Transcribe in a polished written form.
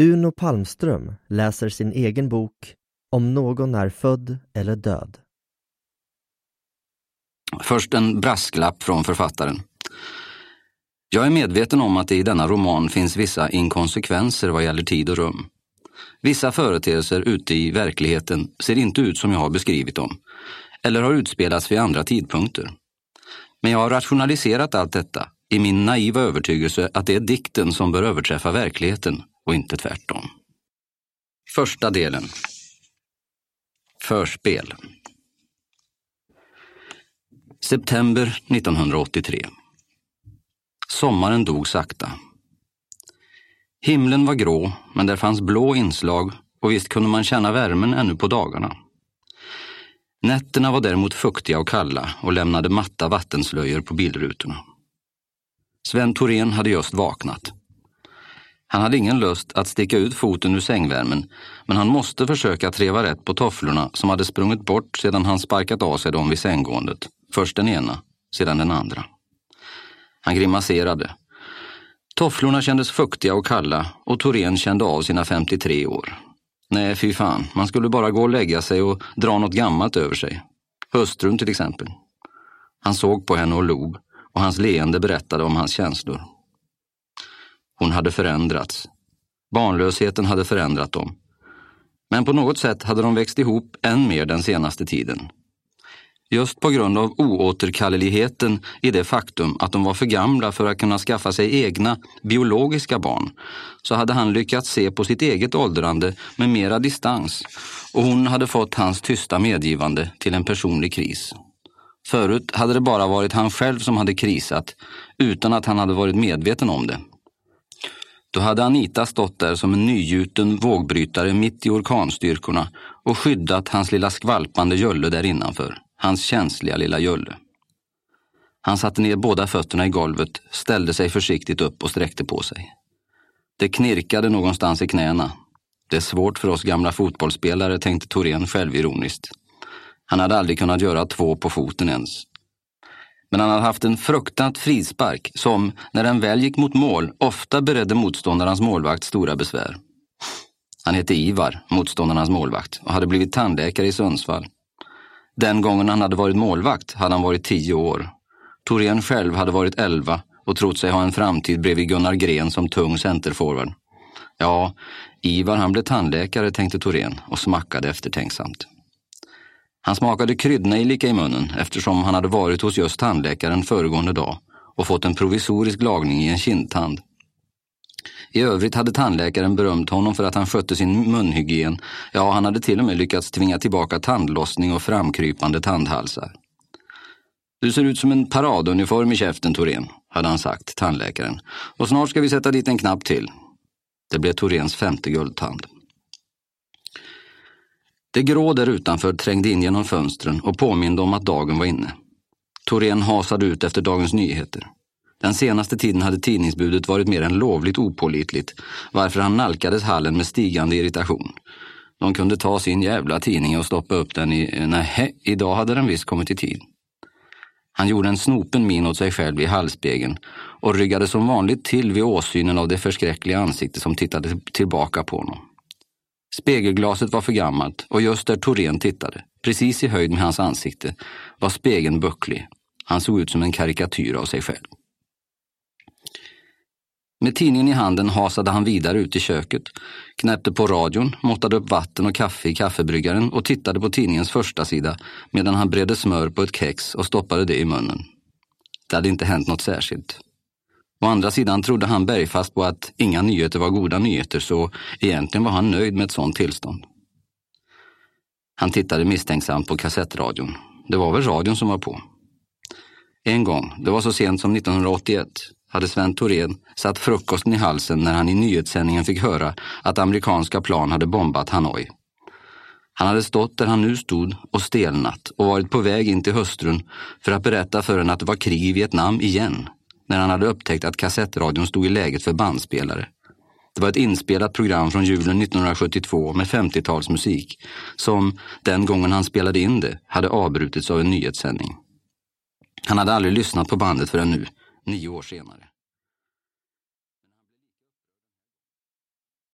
Uno Palmström läser sin egen bok Om någon är född eller död. Först en brasklapp från författaren. Jag är medveten om att det i denna roman finns vissa inkonsekvenser vad gäller tid och rum. Vissa företeelser ute i verkligheten ser inte ut som jag har beskrivit dem, eller har utspelats vid andra tidpunkter. Men jag har rationaliserat allt detta i min naiva övertygelse att det är dikten som bör överträffa verkligheten och inte tvärtom. Första delen. Förspel. September 1983. Sommaren dog sakta. Himlen var grå, men där fanns blå inslag och visst kunde man känna värmen ännu på dagarna. Nätterna var däremot fuktiga och kalla och lämnade matta vattenslöjor på bilrutorna. Sven Thorén hade just vaknat. Han hade ingen lust att sticka ut foten ur sängvärmen, men han måste försöka treva rätt på tofflorna som hade sprungit bort sedan han sparkat av sig dem vid sänggåendet. Först den ena, sedan den andra. Han grimaserade. Tofflorna kändes fuktiga och kalla och Thorén kände av sina 53 år. Nej, fy fan. Man skulle bara gå och lägga sig och dra något gammalt över sig. Hustrun till exempel. Han såg på henne och log och hans leende berättade om hans känslor. Hon hade förändrats. Barnlösheten hade förändrat dem. Men på något sätt hade de växt ihop än mer den senaste tiden. Just på grund av oåterkalleligheten i det faktum att de var för gamla för att kunna skaffa sig egna biologiska barn, så hade han lyckats se på sitt eget åldrande med mera distans och hon hade fått hans tysta medgivande till en personlig kris. Förut hade det bara varit han själv som hade krisat utan att han hade varit medveten om det. Då hade Anita stått där som en nygjuten vågbrytare mitt i orkanstyrkorna och skyddat hans lilla skvalpande Jölle där innanför. Hans känsliga lilla Jölle. Han satte ner båda fötterna i golvet, ställde sig försiktigt upp och sträckte på sig. Det knirkade någonstans i knäna. Det är svårt för oss gamla fotbollsspelare, tänkte Thorén självironiskt. Han hade aldrig kunnat göra 2 på foten ens. Men han hade haft en fruktat frispark som, när den väl gick mot mål, ofta beredde motståndarnas målvakt stora besvär. Han hette Ivar, motståndarnas målvakt, och hade blivit tandläkare i Sundsvall. Den gången han hade varit målvakt hade han varit 10 år. Thorén själv hade varit 11 och trott sig ha en framtid bredvid Gunnar Gren som tung centerforward. Ja, Ivar han blev tandläkare, tänkte Thorén och smackade eftertänksamt. Han smakade kryddnejlika i munnen eftersom han hade varit hos just tandläkaren föregående dag och fått en provisorisk lagning i en kindtand. I övrigt hade tandläkaren berömt honom för att han skötte sin munhygien. Ja, han hade till och med lyckats tvinga tillbaka tandlossning och framkrypande tandhalsar. Du ser ut som en paraduniform i käften, Thorén, hade han sagt, tandläkaren. Och snart ska vi sätta dit en knapp till. Det blev Thoréns 5:e guldtand. Det grå där utanför trängde in genom fönstren och påminde om att dagen var inne. Thorén hasade ut efter Dagens Nyheter. Den senaste tiden hade tidningsbudet varit mer än lovligt opålitligt, varför han nalkades hallen med stigande irritation. De kunde ta sin jävla tidning och stoppa upp den i... Nej, idag hade den visst kommit i tid. Han gjorde en snopen min åt sig själv i hallspegeln och ryggade som vanligt till vid åsynen av det förskräckliga ansikte som tittade tillbaka på honom. Spegelglaset var för gammalt och just där Thorén tittade, precis i höjd med hans ansikte, var spegeln bucklig. Han såg ut som en karikatyr av sig själv. Med tidningen i handen hasade han vidare ut i köket, knäppte på radion, måttade upp vatten och kaffe i kaffebryggaren och tittade på tidningens första sida medan han bredde smör på ett kex och stoppade det i munnen. Det hade inte hänt något särskilt. Å andra sidan trodde han bergfast på att inga nyheter var goda nyheter, så egentligen var han nöjd med ett sådant tillstånd. Han tittade misstänksamt på kassettradion. Det var väl radion som var på. En gång, det var så sent som 1981, hade Sven Thorén satt frukosten i halsen när han i nyhetssändningen fick höra att amerikanska plan hade bombat Hanoi. Han hade stått där han nu stod och stelnat och varit på väg in till hustrun för att berätta för henne att det var krig i Vietnam igen, när han hade upptäckt att kassettradion stod i läget för bandspelare. Det var ett inspelat program från julen 1972 med 50-talsmusik som, den gången han spelade in det, hade avbrutits av en nyhetssändning. Han hade aldrig lyssnat på bandet förrän nu, 9 år senare.